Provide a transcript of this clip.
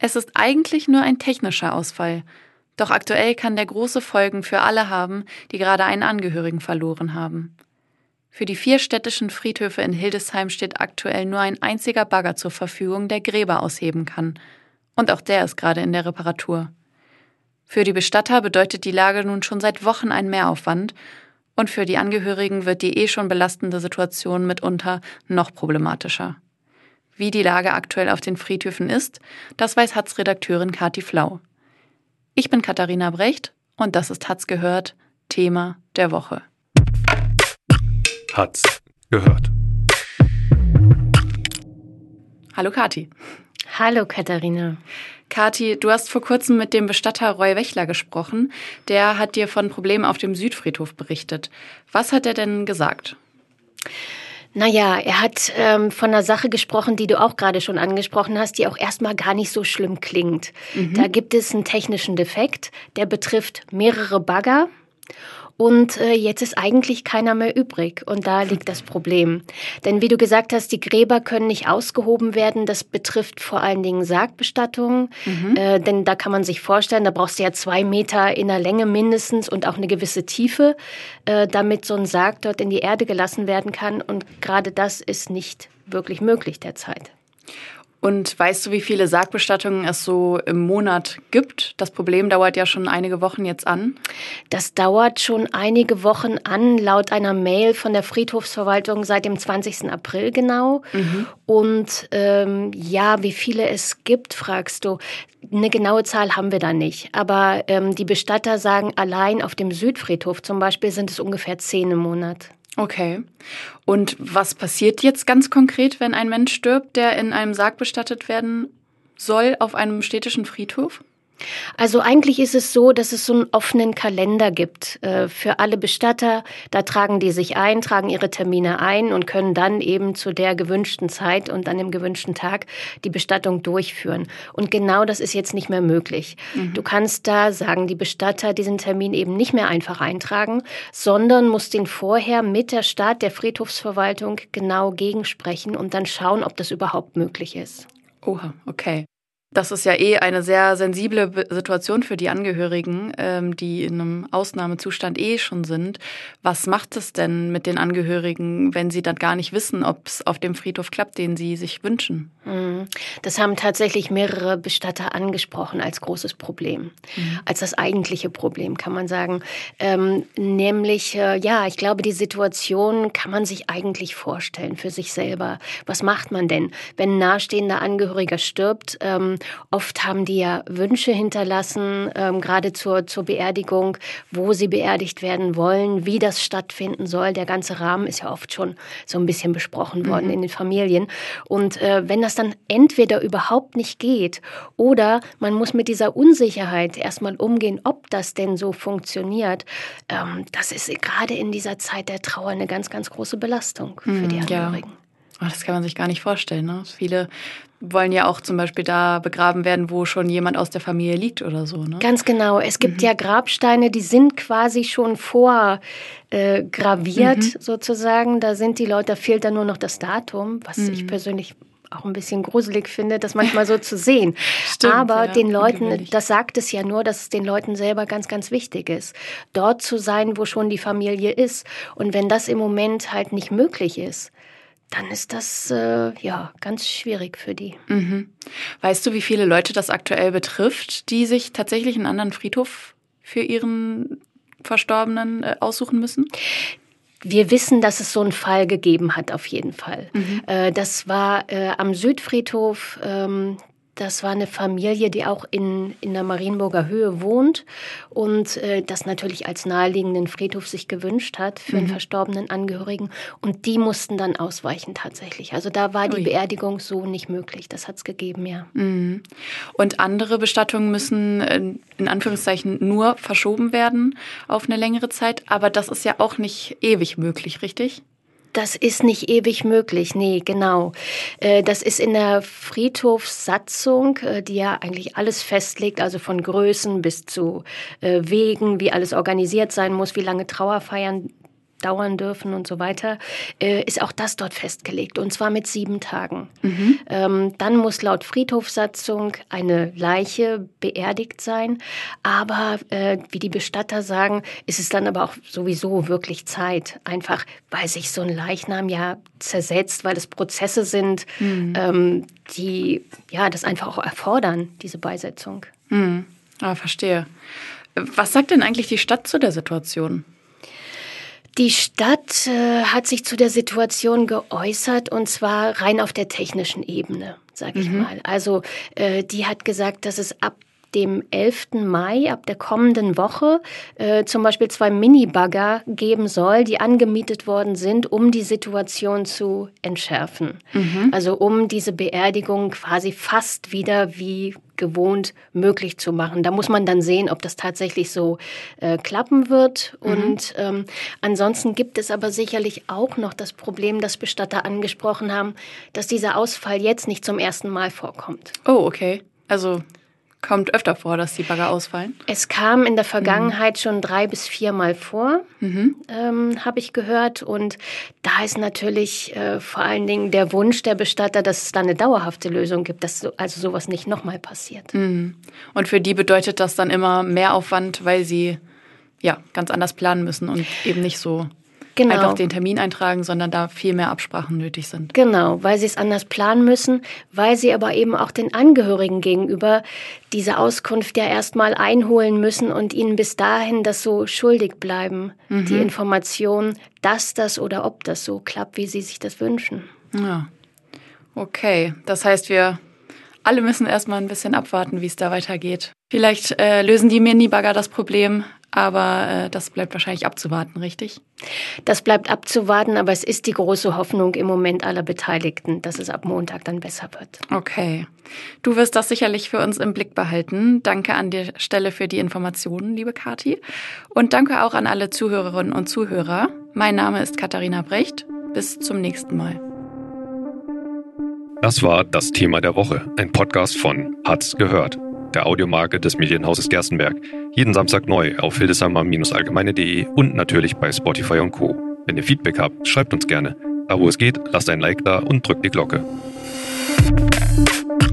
Es ist eigentlich nur ein technischer Ausfall. Doch aktuell kann der große Folgen für alle haben, die gerade einen Angehörigen verloren haben. Für die 4 städtischen Friedhöfe in Hildesheim steht aktuell nur ein einziger Bagger zur Verfügung, der Gräber ausheben kann. Und auch der ist gerade in der Reparatur. Für die Bestatter bedeutet die Lage nun schon seit Wochen einen Mehraufwand und für die Angehörigen wird die schon belastende Situation mitunter noch problematischer. Wie die Lage aktuell auf den Friedhöfen ist, das weiß Hatz-Redakteurin Kati Flau. Ich bin Katharina Brecht und das ist Hatz gehört, Thema der Woche. Hatz gehört. Hallo Kati. Hallo Katharina. Kati, du hast vor kurzem mit dem Bestatter Roy Wächler gesprochen. Der hat dir von Problemen auf dem Südfriedhof berichtet. Was hat er denn gesagt? Naja, er hat von einer Sache gesprochen, die du auch gerade schon angesprochen hast, die auch erstmal gar nicht so schlimm klingt. Da gibt es einen technischen Defekt, der betrifft mehrere Bagger. Und jetzt ist eigentlich keiner mehr übrig. Und da liegt das Problem. Denn wie du gesagt hast, die Gräber können nicht ausgehoben werden. Das betrifft vor allen Dingen Sargbestattungen. Denn da kann man sich vorstellen, da brauchst du ja 2 Meter in der Länge mindestens und auch eine gewisse Tiefe, damit so ein Sarg dort in die Erde gelassen werden kann. Und gerade das ist nicht wirklich möglich derzeit. Und weißt du, wie viele Sargbestattungen es so im Monat gibt? Das Problem dauert ja schon einige Wochen jetzt an. Das dauert schon einige Wochen an, laut einer Mail von der Friedhofsverwaltung seit dem 20. April genau. Und wie viele es gibt, fragst du. Eine genaue Zahl haben wir da nicht. Aber die Bestatter sagen, allein auf dem Südfriedhof zum Beispiel sind es ungefähr 10 im Monat. Okay. Und was passiert jetzt ganz konkret, wenn ein Mensch stirbt, der in einem Sarg bestattet werden soll auf einem städtischen Friedhof? Also eigentlich ist es so, dass es so einen offenen Kalender gibt für alle Bestatter. Da tragen die sich ein, tragen ihre Termine ein und können dann eben zu der gewünschten Zeit und an dem gewünschten Tag die Bestattung durchführen. Und genau das ist jetzt nicht mehr möglich. Du kannst da, sagen die Bestatter, diesen Termin eben nicht mehr einfach eintragen, sondern musst den vorher mit der Stadt, der Friedhofsverwaltung genau gegensprechen und dann schauen, ob das überhaupt möglich ist. Oha, okay. Das ist ja eine sehr sensible Situation für die Angehörigen, die in einem Ausnahmezustand schon sind. Was macht es denn mit den Angehörigen, wenn sie dann gar nicht wissen, ob es auf dem Friedhof klappt, den sie sich wünschen? Das haben tatsächlich mehrere Bestatter angesprochen als großes Problem. Als das eigentliche Problem, kann man sagen. Ich glaube, die Situation kann man sich eigentlich vorstellen für sich selber. Was macht man denn, wenn ein nahestehender Angehöriger stirbt? Oft haben die ja Wünsche hinterlassen, gerade zur Beerdigung, wo sie beerdigt werden wollen, wie das stattfinden soll. Der ganze Rahmen ist ja oft schon so ein bisschen besprochen worden in den Familien. Und wenn das dann entweder überhaupt nicht geht oder man muss mit dieser Unsicherheit erstmal umgehen, ob das denn so funktioniert, das ist gerade in dieser Zeit der Trauer eine ganz, ganz große Belastung für die Angehörigen. Ja. Das kann man sich gar nicht vorstellen, ne? Viele wollen ja auch zum Beispiel da begraben werden, wo schon jemand aus der Familie liegt oder so, ne? Ganz genau. Es gibt ja Grabsteine, die sind quasi schon vorgraviert sozusagen. Da sind die Leute, da fehlt dann nur noch das Datum, was ich persönlich auch ein bisschen gruselig finde, das manchmal so zu sehen. Stimmt, aber ja, den Leuten, das sagt es ja nur, dass es den Leuten selber ganz, ganz wichtig ist, dort zu sein, wo schon die Familie ist. Und wenn das im Moment halt nicht möglich ist, dann ist das ganz schwierig für die. Weißt du, wie viele Leute das aktuell betrifft, die sich tatsächlich einen anderen Friedhof für ihren Verstorbenen aussuchen müssen? Wir wissen, dass es so einen Fall gegeben hat, auf jeden Fall. Das war am Südfriedhof. Das war eine Familie, die auch in der Marienburger Höhe wohnt und das natürlich als naheliegenden Friedhof sich gewünscht hat für einen verstorbenen Angehörigen. Und die mussten dann ausweichen tatsächlich. Also da war die Beerdigung so nicht möglich. Das hat es gegeben, ja. Und andere Bestattungen müssen in Anführungszeichen nur verschoben werden auf eine längere Zeit. Aber das ist ja auch nicht ewig möglich, richtig? Das ist nicht ewig möglich, nee, genau. Das ist in der Friedhofssatzung, die ja eigentlich alles festlegt, also von Größen bis zu Wegen, wie alles organisiert sein muss, wie lange Trauerfeiern dauern dürfen und so weiter, ist auch das dort festgelegt, und zwar mit 7 Tagen. Dann muss laut Friedhofssatzung eine Leiche beerdigt sein, aber wie die Bestatter sagen, ist es dann aber auch sowieso wirklich Zeit, einfach weil sich so ein Leichnam ja zersetzt, weil es Prozesse sind, die das einfach auch erfordern, diese Beisetzung. Verstehe. Was sagt denn eigentlich die Stadt zu der Situation? Die Stadt hat sich zu der Situation geäußert, und zwar rein auf der technischen Ebene, sage ich mal. Also die hat gesagt, dass es ab dem 11. Mai, ab der kommenden Woche, zum Beispiel 2 Minibagger geben soll, die angemietet worden sind, um die Situation zu entschärfen. Also um diese Beerdigung quasi fast wieder wie gewohnt möglich zu machen. Da muss man dann sehen, ob das tatsächlich so klappen wird. Und ansonsten gibt es aber sicherlich auch noch das Problem, das Bestatter angesprochen haben, dass dieser Ausfall jetzt nicht zum ersten Mal vorkommt. Oh, okay. Also kommt öfter vor, dass die Bagger ausfallen? Es kam in der Vergangenheit schon 3 bis 4 Mal vor, habe ich gehört. Und da ist natürlich vor allen Dingen der Wunsch der Bestatter, dass es da eine dauerhafte Lösung gibt, dass also sowas nicht nochmal passiert. Und für die bedeutet das dann immer mehr Aufwand, weil sie ganz anders planen müssen und eben nicht so einfach den Termin eintragen, sondern da viel mehr Absprachen nötig sind. Genau, weil sie es anders planen müssen, weil sie aber eben auch den Angehörigen gegenüber diese Auskunft ja erstmal einholen müssen und ihnen bis dahin das so schuldig bleiben, die Information, dass das oder ob das so klappt, wie sie sich das wünschen. Ja, okay. Das heißt, wir alle müssen erstmal ein bisschen abwarten, wie es da weitergeht. Vielleicht lösen die Minibagger das Problem, aber das bleibt wahrscheinlich abzuwarten, richtig? Das bleibt abzuwarten, aber es ist die große Hoffnung im Moment aller Beteiligten, dass es ab Montag dann besser wird. Okay. Du wirst das sicherlich für uns im Blick behalten. Danke an der Stelle für die Informationen, liebe Kathi. Und danke auch an alle Zuhörerinnen und Zuhörer. Mein Name ist Katharina Brecht. Bis zum nächsten Mal. Das war das Thema der Woche, ein Podcast von Hat's gehört, der Audiomarke des Medienhauses Gerstenberg. Jeden Samstag neu auf hildesheimer-allgemeine.de und natürlich bei Spotify und Co. Wenn ihr Feedback habt, schreibt uns gerne. Da wo es geht, lasst ein Like da und drückt die Glocke.